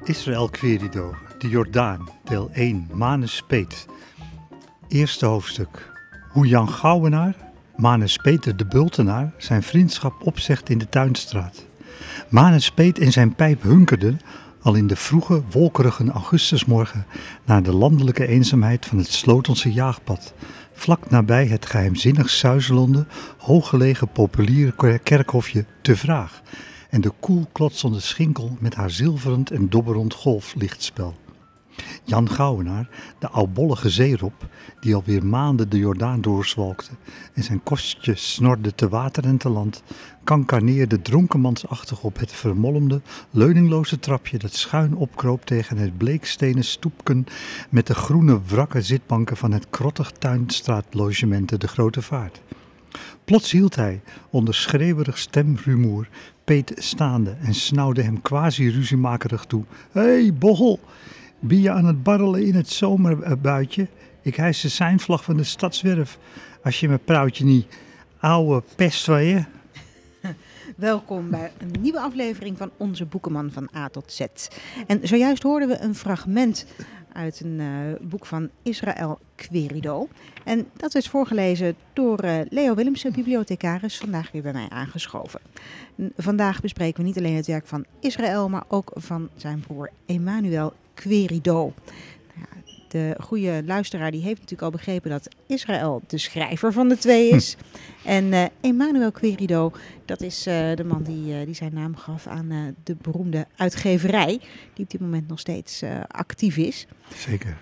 Israël Querido, de Jordaan, deel 1, Manus Peet. Eerste hoofdstuk. Hoe Jan Gouwenaar, Manus Peter de Bultenaar, zijn vriendschap opzegt in de Tuinstraat. Manus Peet en zijn pijp hunkerden al in de vroege, wolkerige augustusmorgen naar de landelijke eenzaamheid van het Slotense jaagpad, vlak nabij het geheimzinnig suizelende, hooggelegen populiere kerkhofje Te Vraag en de koel klotsende Schinkel met haar zilverend en dobberend golflichtspel. Jan Gouwenaar, de oudbollige zeerop, die alweer maanden de Jordaan doorzwalkte en zijn kostje snorde te water en te land, kankaneerde dronkenmansachtig op het vermolmde, leuningloze trapje dat schuin opkroop tegen het bleekstenen stoepken met de groene wrakke zitbanken van het krottig tuinstraatlogement de Grote Vaart. Plots hield hij, onder schreeuwerig stemrumoer, Peet staande en snauwde hem quasi-ruziemakerig toe. Hé, bochel! Ben je aan het barrelen in het zomerbuitje? Ik hijs de seinvlag van de stadswerf. Als je mijn prouwtje niet, ouwe pest van je. Welkom bij een nieuwe aflevering van Onze Boekenman van A tot Z. En zojuist hoorden we een fragment uit een boek van Israël Querido. En dat is voorgelezen door Leo Willemsen, bibliothecaris, vandaag weer bij mij aangeschoven. Vandaag bespreken we niet alleen het werk van Israël, maar ook van zijn broer Emmanuel Querido. De goede luisteraar die heeft natuurlijk al begrepen dat Israël de schrijver van de twee is. En Emmanuel Querido, dat is de man die zijn naam gaf aan de beroemde uitgeverij, die op dit moment nog steeds actief is. Zeker.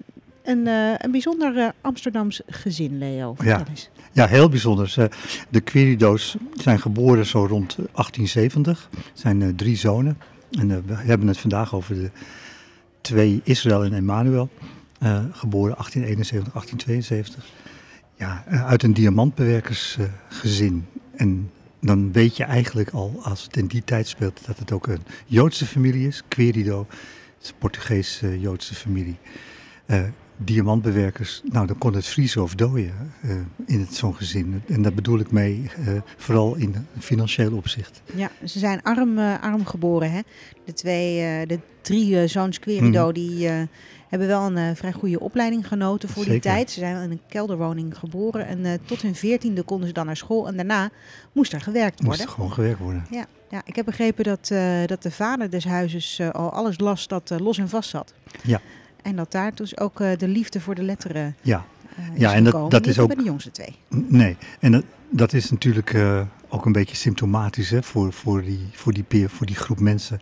Een bijzonder Amsterdams gezin, Leo. Ja, heel bijzonder. De Querido's zijn geboren zo rond 1870. Het zijn 3 zonen. En we hebben het vandaag over de 2, Israël en Emmanuel. Geboren 1871, 1872. Ja, uit een diamantbewerkersgezin. En dan weet je eigenlijk al, als het in die tijd speelt, dat het ook een Joodse familie is. Querido, het is een Portugees-Joodse familie. Diamantbewerkers, nou dan kon het vriezen of dooien in zo'n gezin. En daar bedoel ik mee, vooral in financieel opzicht. Ja, ze zijn arm geboren, hè? De 3 zoons Querido, die hebben wel een vrij goede opleiding genoten voor die tijd. Ze zijn in een kelderwoning geboren en tot hun 14e konden ze dan naar school. En daarna moest er gewerkt worden. Moest er gewoon gewerkt worden. Ja, ik heb begrepen dat de vader des huizes al alles las dat los en vast zat. Ja. En dat daar dus ook de liefde voor de letteren is en dat is ook bij de jongste 2. Nee, en dat is natuurlijk ook een beetje symptomatisch, hè, voor die groep mensen.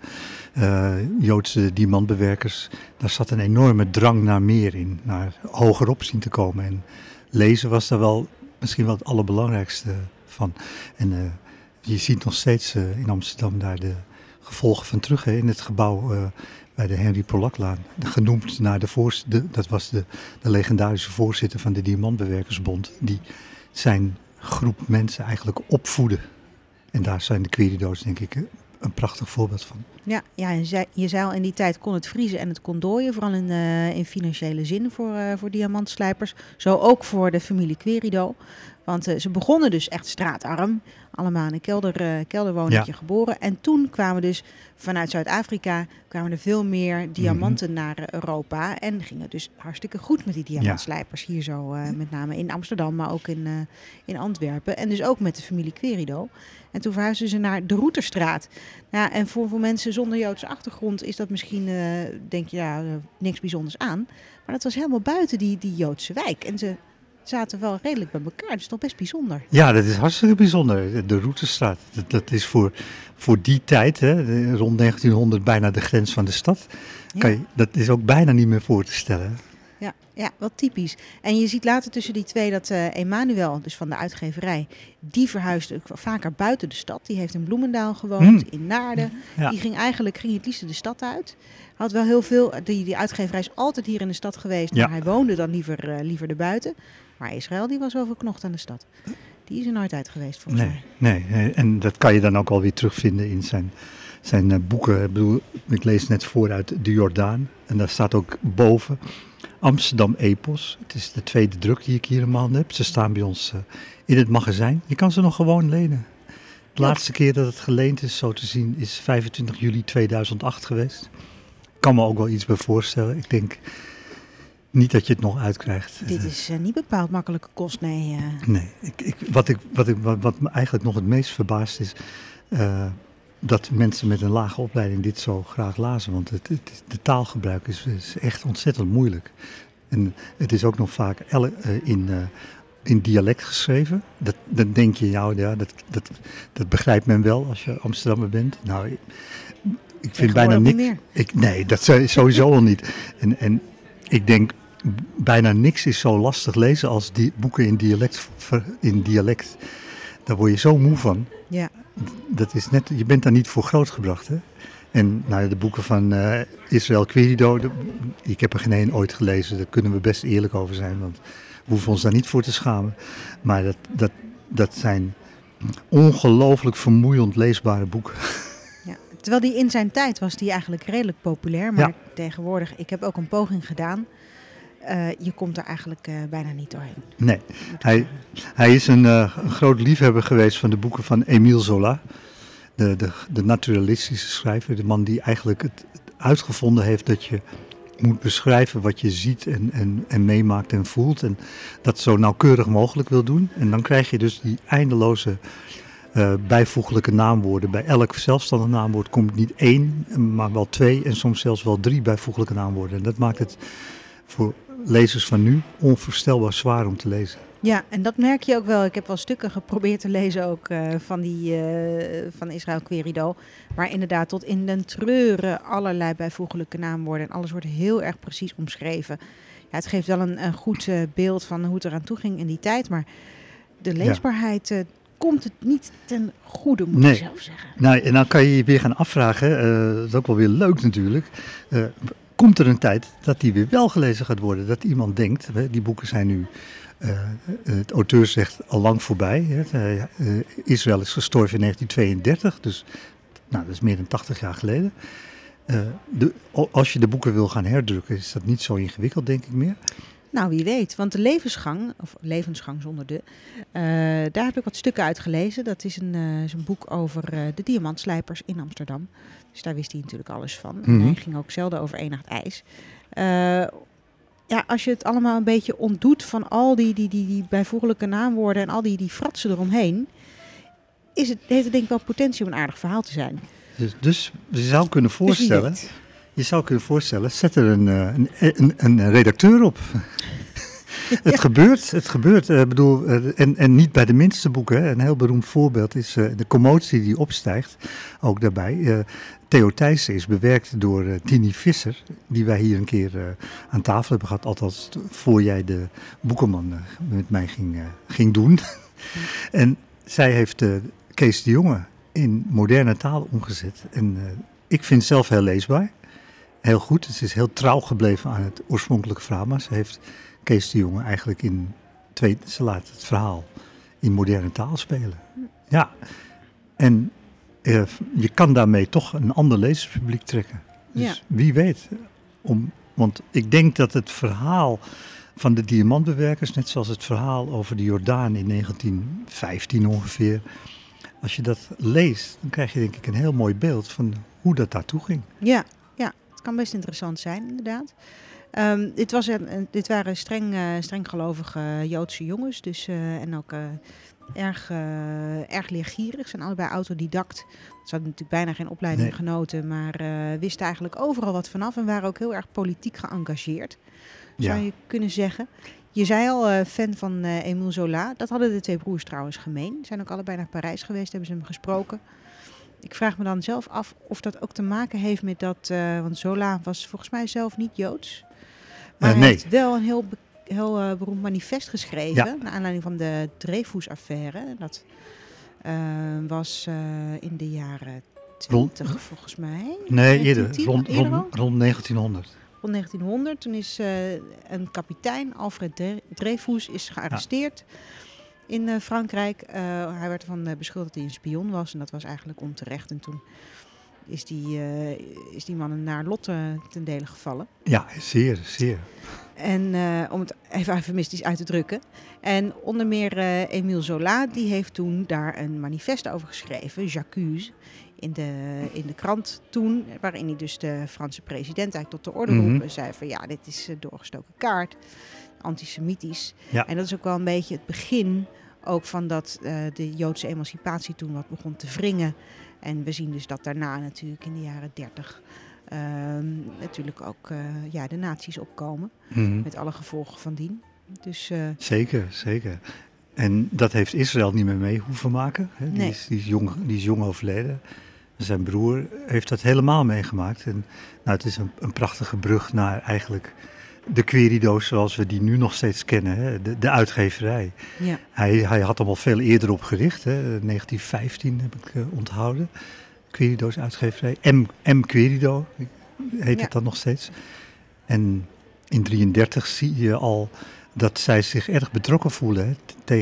Joodse diamantbewerkers, daar zat een enorme drang naar meer in, naar hogerop zien te komen. En lezen was daar wel misschien wel het allerbelangrijkste van. En je ziet nog steeds in Amsterdam daar de gevolgen van terug, hè, in het gebouw bij de Henry Polaklaan, genoemd naar dat was de legendarische voorzitter van de Diamantbewerkersbond, die zijn groep mensen eigenlijk opvoeden. En daar zijn de Querido's denk ik een prachtig voorbeeld van. Ja, en je zei al, in die tijd kon het vriezen en het kon dooien, vooral in financiële zin voor diamantslijpers. Zo ook voor de familie Querido. Want ze begonnen dus echt straatarm, allemaal in een kelderwoningje geboren. En toen kwamen dus vanuit Zuid-Afrika er veel meer diamanten naar Europa. En ging het dus hartstikke goed met die diamantslijpers hier zo, met name in Amsterdam, maar ook in Antwerpen. En dus ook met de familie Querido. En toen verhuisden ze naar de Routerstraat. Ja, en voor mensen zonder Joodse achtergrond is dat misschien, denk je, niks bijzonders aan. Maar dat was helemaal buiten die Joodse wijk. En ze zaten wel redelijk bij elkaar. Dat is toch best bijzonder. Ja, dat is hartstikke bijzonder. De Routerstraat, dat is voor die tijd, hè, rond 1900 bijna de grens van de stad. Ja. Dat is ook bijna niet meer voor te stellen. Ja, wat typisch. En je ziet later tussen die twee dat Emmanuel, dus van de uitgeverij, die verhuisde vaker buiten de stad. Die heeft in Bloemendaal gewoond, in Naarden. Ja. Die ging het liefst de stad uit. Had wel heel veel, die uitgeverij is altijd hier in de stad geweest, maar hij woonde dan liever erbuiten. Maar Israël, die was overknocht aan de stad. Die is er nooit uit geweest, volgens mij. Nee, en dat kan je dan ook alweer terugvinden in zijn boeken. Ik lees net voor uit De Jordaan. En daar staat ook boven Amsterdam Epos. Het is de 2e druk die ik hier in mijn handen heb. Ze staan bij ons in het magazijn. Je kan ze nog gewoon lenen. De laatste keer dat het geleend is, zo te zien, is 25 juli 2008 geweest. kan me ook wel iets bij voorstellen. Ik denk niet dat je het nog uitkrijgt. Dit is niet bepaald makkelijke kost, nee. Nee, wat me eigenlijk nog het meest verbaast is dat mensen met een lage opleiding dit zo graag lazen. Want de taalgebruik is echt ontzettend moeilijk. En het is ook nog vaak in dialect geschreven. Dan denk je, dat begrijpt men wel als je Amsterdammer bent. Nou, ik vind bijna niks. Nee, dat sowieso al niet. En ik denk, bijna niks is zo lastig lezen als die boeken in dialect. Daar word je zo moe van. Ja. Dat is net, je bent daar niet voor grootgebracht, hè? En de boeken van Israël Querido, ik heb er geen één ooit gelezen. Daar kunnen we best eerlijk over zijn, want we hoeven ons daar niet voor te schamen. Maar dat zijn ongelooflijk vermoeiend leesbare boeken. Ja, terwijl die in zijn tijd was die eigenlijk redelijk populair. Maar tegenwoordig, ik heb ook een poging gedaan. Je komt er eigenlijk bijna niet doorheen. Nee, hij is een groot liefhebber geweest van de boeken van Émile Zola. De naturalistische schrijver. De man die eigenlijk het uitgevonden heeft dat je moet beschrijven wat je ziet en meemaakt en voelt. En dat zo nauwkeurig mogelijk wil doen. En dan krijg je dus die eindeloze bijvoeglijke naamwoorden. Bij elk zelfstandig naamwoord komt niet 1, maar wel 2 en soms zelfs wel 3 bijvoeglijke naamwoorden. En dat maakt het voor lezers van nu onvoorstelbaar zwaar om te lezen. Ja, en dat merk je ook wel. Ik heb wel stukken geprobeerd te lezen ook van Israël Querido. Maar inderdaad tot in den treuren allerlei bijvoeglijke naamwoorden. En alles wordt heel erg precies omschreven. Ja, het geeft wel een goed beeld van hoe het eraan toe ging in die tijd. Maar de leesbaarheid komt het niet ten goede, moet ik zelf zeggen. Nou, en dan kan je je weer gaan afvragen. Dat is ook wel weer leuk natuurlijk. Komt er een tijd dat die weer wel gelezen gaat worden? Dat iemand denkt, die boeken zijn nu... het auteur zegt al lang voorbij. Israël is gestorven in 1932, dus dat is meer dan 80 jaar geleden. Als je de boeken wil gaan herdrukken, is dat niet zo ingewikkeld, denk ik meer. Nou, wie weet. Want de levensgang zonder daar heb ik wat stukken uit gelezen. Dat is een boek over de diamantslijpers in Amsterdam. Dus daar wist hij natuurlijk alles van. En hij ging ook zelden over één nacht ijs. Als je het allemaal een beetje ontdoet van al die bijvoeglijke naamwoorden en al die fratsen eromheen, heeft het denk ik wel potentie om een aardig verhaal te zijn. Dus je zou kunnen voorstellen, zet er een redacteur op. Het gebeurt. En niet bij de minste boeken. Hè. Een heel beroemd voorbeeld is de commotie die opstijgt, ook daarbij. Theo Thijssen is bewerkt door Tini Visser, die wij hier een keer aan tafel hebben gehad. Althans, voor jij de boekenman met mij ging doen. En zij heeft Kees de Jonge in moderne taal omgezet. En ik vind het zelf heel leesbaar. Heel goed. Het is heel trouw gebleven aan het oorspronkelijke verhaal. Maar ze heeft Kees de Jonge eigenlijk ze laat het verhaal in moderne taal spelen. Ja. En je kan daarmee toch een ander lezerspubliek trekken. Dus wie weet. Want ik denk dat het verhaal van de diamantbewerkers, net zoals het verhaal over de Jordaan in 1915 ongeveer, als je dat leest, dan krijg je denk ik een heel mooi beeld van hoe dat daartoe ging. Ja, het kan best interessant zijn inderdaad. Dit waren streng gelovige Joodse jongens, dus, en ook erg leergierig. Ze zijn allebei autodidact. Ze hadden natuurlijk bijna geen opleiding genoten, maar wisten eigenlijk overal wat vanaf en waren ook heel erg politiek geëngageerd, zou je kunnen zeggen. Je zei al, fan van Émile Zola. Dat hadden de twee broers trouwens gemeen. Ze zijn ook allebei naar Parijs geweest, hebben ze hem gesproken. Ik vraag me dan zelf af of dat ook te maken heeft met dat, want Zola was volgens mij zelf niet Joods. Maar hij heeft wel een heel beroemd manifest geschreven, naar aanleiding van de Dreyfus-affaire. Dat was in de jaren 20 volgens mij. Nee, eerder, rond 1900. Rond 1900, toen is een kapitein, Alfred Dreyfus, is gearresteerd in Frankrijk. Hij werd ervan beschuldigd dat hij een spion was en dat was eigenlijk onterecht. En toen is die man een naar lot ten dele gevallen. Ja, zeer, zeer. En om het even eufemistisch uit te drukken. En onder meer Émile Zola, die heeft toen daar een manifest over geschreven, J'accuse, in de krant toen, waarin hij dus de Franse president eigenlijk tot de orde roep en zei van ja, dit is doorgestoken kaart, antisemitisch. Ja. En dat is ook wel een beetje het begin ook van dat de Joodse emancipatie toen wat begon te wringen. En we zien dus dat daarna natuurlijk in de jaren 30 natuurlijk ook de nazi's opkomen. Met alle gevolgen van dien. Dus, Zeker. En dat heeft Israël niet meer mee hoeven maken. Hè? Nee. Die is jong overleden. Zijn broer heeft dat helemaal meegemaakt. En het is een prachtige brug naar eigenlijk de Querido's zoals we die nu nog steeds kennen. Hè? De uitgeverij. Ja. Hij had hem al veel eerder opgericht. Hè? 1915 heb ik onthouden. Querido's uitgeverij. M. Querido heet het dan nog steeds. En in 1933 zie je al dat zij zich erg betrokken voelen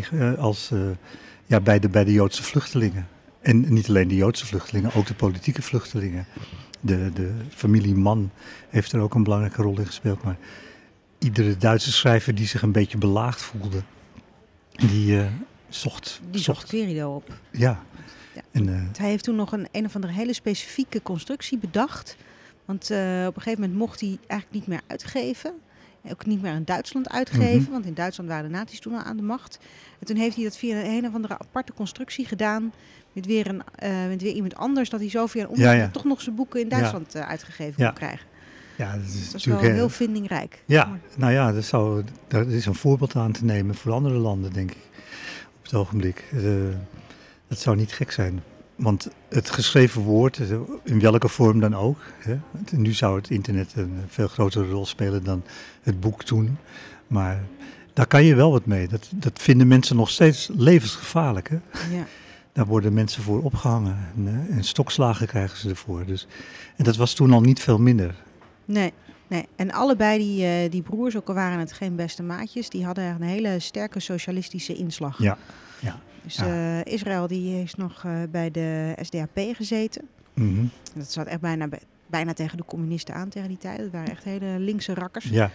bij de Joodse vluchtelingen. En niet alleen de Joodse vluchtelingen, ook de politieke vluchtelingen. De familie Mann heeft er ook een belangrijke rol in gespeeld. Maar iedere Duitse schrijver die zich een beetje belaagd voelde, die zocht Querido op. Ja. En, hij heeft toen nog een of andere hele specifieke constructie bedacht. Want op een gegeven moment mocht hij eigenlijk niet meer uitgeven. Ook niet meer in Duitsland uitgeven, want in Duitsland waren de nazi's toen al aan de macht. En toen heeft hij dat via een of andere aparte constructie gedaan met weer iemand anders, dat hij zo via een omweg toch nog zijn boeken in Duitsland uitgegeven kon krijgen. Ja, dat is dat was natuurlijk wel heel vindingrijk. Ja, nou ja, dat is een voorbeeld aan te nemen voor andere landen, denk ik, op het ogenblik. Dat zou niet gek zijn. Want het geschreven woord, in welke vorm dan ook. Hè? Nu zou het internet een veel grotere rol spelen dan het boek toen. Maar daar kan je wel wat mee. Dat vinden mensen nog steeds levensgevaarlijk. Hè? Ja. Daar worden mensen voor opgehangen. En stokslagen krijgen ze ervoor. En dat was toen al niet veel minder. Nee. En allebei die broers, ook al waren het geen beste maatjes, die hadden een hele sterke socialistische inslag. Ja. Dus Israël die is nog bij de SDAP gezeten. Dat zat echt bijna tegen de communisten aan tegen die tijd. Dat waren echt hele linkse rakkers. Ja.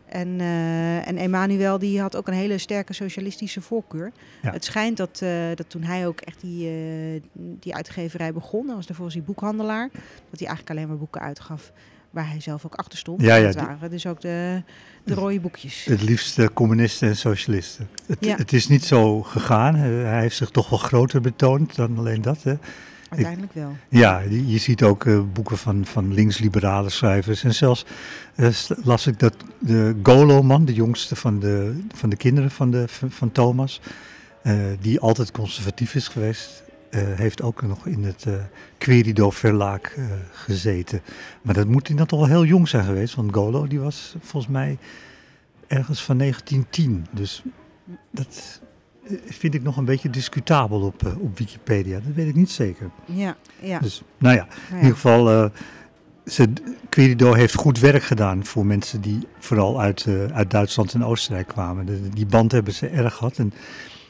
En Emmanuel die had ook een hele sterke socialistische voorkeur. Ja. Het schijnt dat toen hij ook echt die uitgeverij begon, dat was daarvoor die boekhandelaar, dat hij eigenlijk alleen maar boeken uitgaf waar hij zelf ook achter stond. Dat waren dus ook de rode boekjes. Het liefst communisten en socialisten. Het is niet zo gegaan. Hij heeft zich toch wel groter betoond dan alleen dat. Hè? Uiteindelijk wel. Ja, je ziet ook boeken van linksliberale schrijvers. En zelfs las ik dat de Golo-man, de jongste van de kinderen van Thomas, die altijd conservatief is geweest, heeft ook nog in het Querido-verlaak gezeten. Maar dat moet hij dan toch wel heel jong zijn geweest, want Golo die was volgens mij ergens van 1910. Dus dat vind ik nog een beetje discutabel op Wikipedia. Dat weet ik niet zeker. Ja. Dus, in ieder geval, Querido heeft goed werk gedaan voor mensen die vooral uit Duitsland en Oostenrijk kwamen. Die band hebben ze erg gehad. En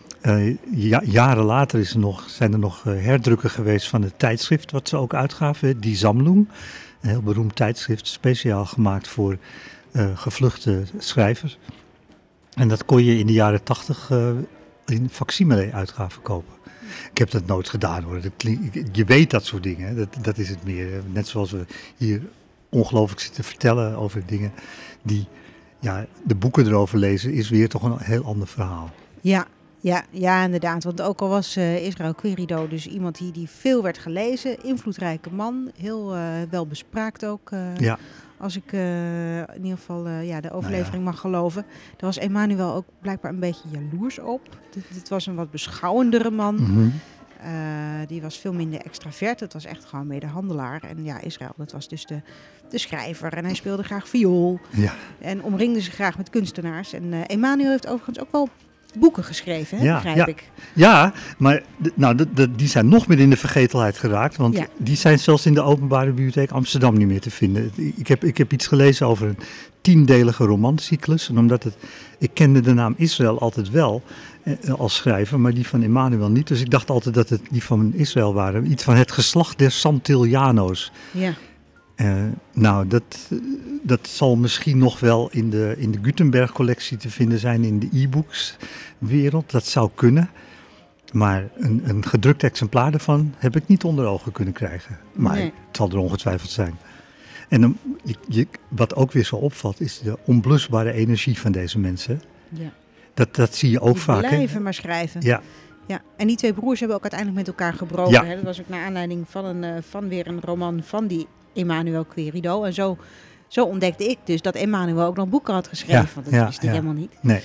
jaren later zijn er nog herdrukken geweest van het tijdschrift wat ze ook uitgaven, Die Sammlung. Een heel beroemd tijdschrift, speciaal gemaakt voor gevluchte schrijvers. En dat kon je in de jaren 80 in facsimile-uitgaven kopen. Ik heb dat nooit gedaan hoor. Je weet dat soort dingen. Dat is het meer. Net zoals we hier ongelooflijk zitten vertellen over dingen die, de boeken erover lezen, is weer toch een heel ander verhaal. Ja, inderdaad. Want ook al was Israël Querido dus iemand die veel werd gelezen, invloedrijke man, heel wel bespraakt ook. Als ik in ieder geval de overlevering mag geloven. Daar was Emmanuel ook blijkbaar een beetje jaloers op. Dit was een wat beschouwendere man. Die was veel minder extravert. Het was echt gewoon medehandelaar. En Israël, dat was dus de schrijver. En hij speelde graag viool. Ja. En omringde zich graag met kunstenaars. En Emmanuel heeft overigens ook wel boeken geschreven, begrijp ik. Ja, maar die zijn nog meer in de vergetelheid geraakt. Want die zijn zelfs in de Openbare Bibliotheek Amsterdam niet meer te vinden. Ik heb iets gelezen over een 10-delige romancyclus. En omdat ik kende de naam Israël altijd wel als schrijver, maar die van Emmanuel niet. Dus ik dacht altijd dat het die van Israël waren. Iets van het geslacht der Santillano's. Ja. Nou, dat zal misschien nog wel in de Gutenberg-collectie te vinden zijn in de e-books-wereld. Dat zou kunnen. Maar een gedrukt exemplaar daarvan heb ik niet onder ogen kunnen krijgen. Maar Nee. het zal er ongetwijfeld zijn. En wat ook weer zo opvalt, is de onblusbare energie van deze mensen. Ja. Dat zie je ook Die vaak. hè? blijven maar schrijven. Ja, Ja, en die twee broers hebben ook uiteindelijk met elkaar gebroken. Ja. Hè? Dat was ook naar aanleiding van weer een roman van die Emmanuel Querido. En zo ontdekte ik dus dat Emmanuel ook nog boeken had geschreven. Ja, Want dat ja, wist ik ja. helemaal niet. nee.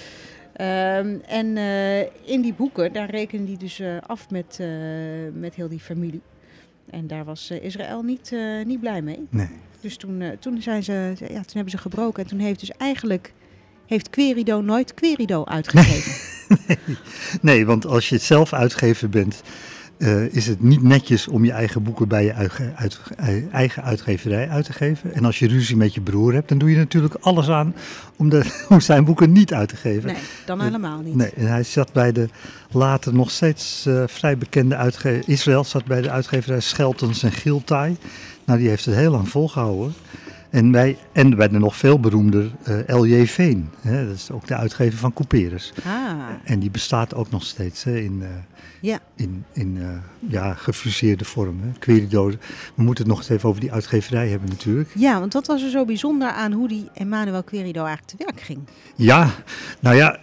In die boeken, daar rekende hij dus af met heel die familie. En daar was Israël niet blij mee. Nee. Dus toen hebben ze gebroken. En toen heeft Querido nooit Querido uitgegeven. Nee, want als je het zelf uitgever bent, is het niet netjes om je eigen boeken bij je eigen uitgeverij uit te geven. En als je ruzie met je broer hebt, dan doe je natuurlijk alles aan om zijn boeken niet uit te geven. Nee, dan helemaal niet. Nee, en hij zat bij de later nog steeds vrij bekende uitgever. Israël zat bij de uitgeverij Scheltens en Giltai. Nou, die heeft het heel lang volgehouden. En bij de nog veel beroemder L.J. Veen. Hè, dat is ook de uitgever van Couperus. Ah, En die bestaat ook nog steeds hè, ja. in gefuseerde vorm. Hè. Querido. We moeten het nog eens even over die uitgeverij hebben natuurlijk. Ja, want wat was er zo bijzonder aan hoe die Emmanuel Querido eigenlijk te werk ging? Ja, nou ja,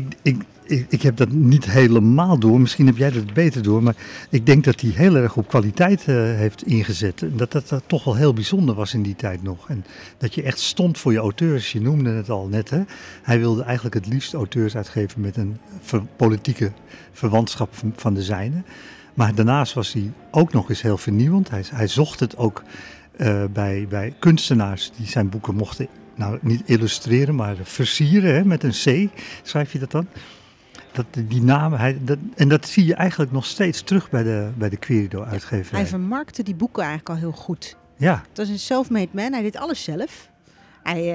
ik heb dat niet helemaal door. Misschien heb jij dat beter door. Maar ik denk dat hij heel erg op kwaliteit heeft ingezet. En dat toch wel heel bijzonder was in die tijd nog. En dat je echt stond voor je auteurs. Je noemde het al net. Hè? Hij wilde eigenlijk het liefst auteurs uitgeven met een politieke verwantschap van de zijne. Maar daarnaast was hij ook nog eens heel vernieuwend. Hij zocht het ook bij kunstenaars die zijn boeken mochten... Nou, niet illustreren, maar versieren, hè, met een C, schrijf je dat dan? Die namen, en dat zie je eigenlijk nog steeds terug bij de Querido-uitgeverij. Hij vermarkte die boeken eigenlijk al heel goed. Ja, Het was een self-made man, hij deed alles zelf. Hij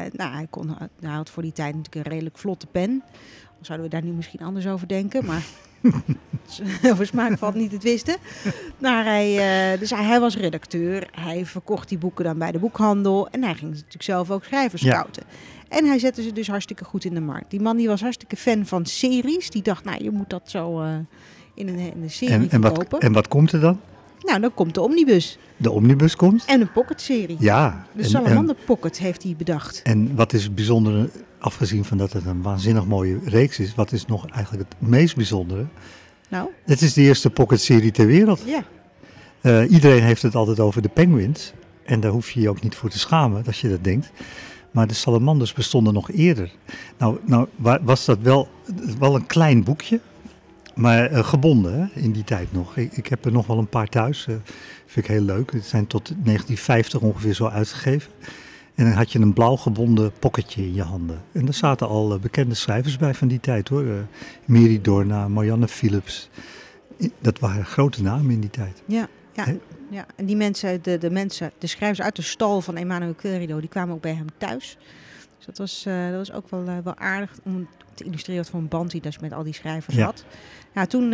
had voor die tijd natuurlijk een redelijk vlotte pen. Dan zouden we daar nu misschien anders over denken, maar over smaak valt niet te twisten. Maar hij was redacteur, hij verkocht die boeken dan bij de boekhandel en hij ging natuurlijk zelf ook schrijvers scouten. En hij zette ze dus hartstikke goed in de markt. Die man die was hartstikke fan van series, die dacht, nou je moet dat zo in een serie verkopen. En wat komt er dan? Nou, dan komt de omnibus. De omnibus komt? En een pocketserie. Ja. De Salamander Pocket heeft hij bedacht. En wat is het bijzondere, afgezien van dat het een waanzinnig mooie reeks is, wat is nog eigenlijk het meest bijzondere? Nou? Het is de eerste pocketserie ter wereld. Ja. Iedereen heeft het altijd over de Penguins. En daar hoef je je ook niet voor te schamen, als je dat denkt. Maar de Salamanders bestonden nog eerder. Nou was dat wel een klein boekje. Maar gebonden hè, in die tijd nog. Ik heb er nog wel een paar thuis. Vind ik heel leuk. Het zijn tot 1950 ongeveer zo uitgegeven. En dan had je een blauw gebonden pocketje in je handen. En daar zaten al bekende schrijvers bij van die tijd hoor. Mary Dorna, Marianne Philips. Dat waren grote namen in die tijd. Ja. Ja. En die mensen, de schrijvers uit de stal van Emmanuel Querido, die kwamen ook bij hem thuis. Dus dat was ook wel aardig om te illustreren wat voor een band hij dus met al die schrijvers had. Ja, toen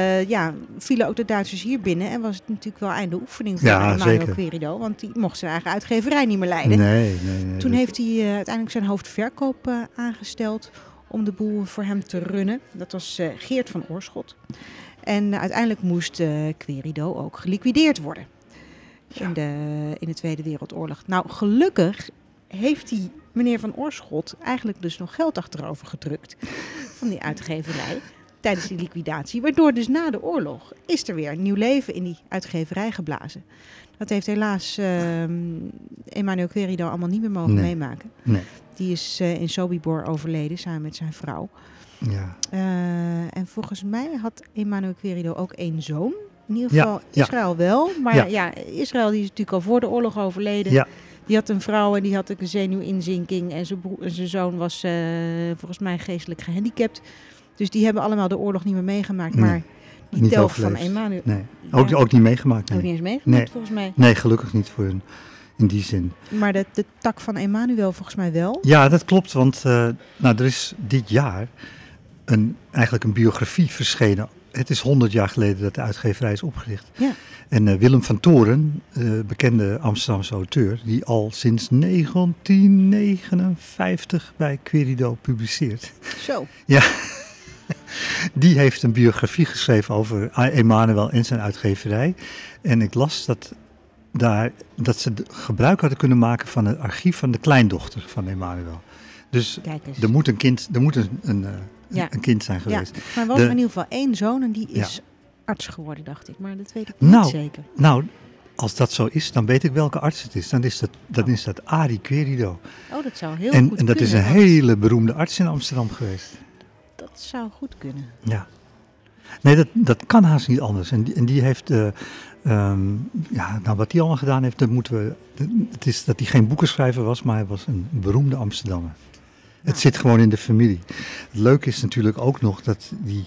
vielen ook de Duitsers hier binnen en was het natuurlijk wel einde oefening voor Emmanuel Querido, want die mocht zijn eigen uitgeverij niet meer leiden. Nee, toen heeft hij uiteindelijk zijn hoofdverkoop aangesteld om de boel voor hem te runnen. Dat was Geert van Oorschot. En uiteindelijk moest Querido ook geliquideerd worden in de Tweede Wereldoorlog. Nou, gelukkig heeft die meneer van Oorschot eigenlijk dus nog geld achterover gedrukt van die uitgeverij tijdens die liquidatie. Waardoor dus na de oorlog is er weer een nieuw leven in die uitgeverij geblazen. Dat heeft helaas Emmanuel Querido allemaal niet meer mogen meemaken. Nee. Die is in Sobibor overleden samen met zijn vrouw. Ja. En volgens mij had Emmanuel Querido ook één zoon. In ieder geval Israël wel. Maar Israël die is natuurlijk al voor de oorlog overleden. Ja. Die had een vrouw en die had een zenuwinzinking. En zijn zoon was volgens mij geestelijk gehandicapt. Dus die hebben allemaal de oorlog niet meer meegemaakt. Nee, maar die telg van Emmanuel... Nee. Ook niet meegemaakt. Nee. Ook niet eens meegemaakt volgens mij. Nee, gelukkig niet voor hun. In die zin. Maar de tak van Emmanuel volgens mij wel. Ja, dat klopt. Want er is dit jaar eigenlijk een biografie verschenen. het is 100 jaar geleden dat de uitgeverij is opgericht. Ja. En Willem van Toren, bekende Amsterdamse auteur, die al sinds 1959 bij Querido publiceert. Zo. Ja, die heeft een biografie geschreven over Emanuel en zijn uitgeverij. En ik las dat ze gebruik hadden kunnen maken van het archief van de kleindochter van Emanuel. Dus Kijk eens. er moet een kind zijn geweest. Ja, maar er was in ieder geval 1 zoon en die is arts geworden, dacht ik. Maar dat weet ik niet zeker. Nou, als dat zo is, dan weet ik welke arts het is. Dan is dat Arie Querido. Oh, dat zou heel goed kunnen. En dat is een hele beroemde arts in Amsterdam geweest. Dat zou goed kunnen. Ja. Nee, dat kan haast niet anders. En die heeft, wat hij allemaal gedaan heeft, het is dat hij geen boekenschrijver was, maar hij was een beroemde Amsterdammer. Het zit gewoon in de familie. Het leuke is natuurlijk ook nog dat die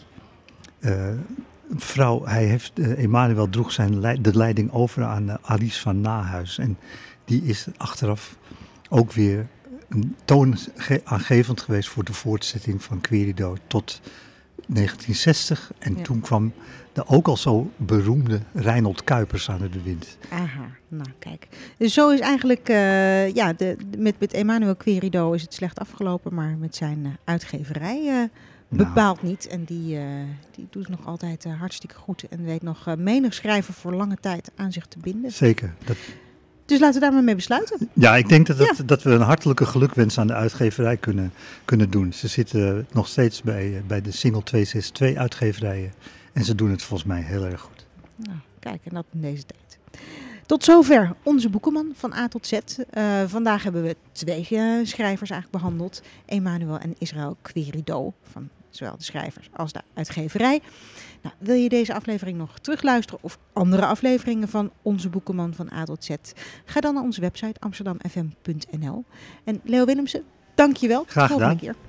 vrouw, Emanuel droeg de leiding over aan Alice van Nahuis. En die is achteraf ook weer toonaangevend geweest voor de voortzetting van Querido tot 1960. En toen kwam de ook al zo beroemde Reinhold Kuipers aan het bewind. Aha, nou kijk. Dus zo is eigenlijk, met Emanuel Querido is het slecht afgelopen, maar met zijn uitgeverij bepaald niet. En die doet nog altijd hartstikke goed en weet nog menig schrijver voor lange tijd aan zich te binden. Zeker. Dus laten we daar maar mee besluiten. Ja, ik denk dat we een hartelijke gelukwens aan de uitgeverij kunnen doen. Ze zitten nog steeds bij de Single 262 uitgeverijen. En ze doen het volgens mij heel erg goed. Nou, kijk, en dat in deze tijd. Tot zover onze boekenman van A tot Z. Vandaag hebben we 2 schrijvers eigenlijk behandeld. Emanuel en Israël Querido, van zowel de schrijvers als de uitgeverij. Nou, wil je deze aflevering nog terugluisteren of andere afleveringen van onze boekenman van A tot Z? Ga dan naar onze website amsterdamfm.nl. En Leo Willemsen, dank je wel. Graag Volgende gedaan. keer.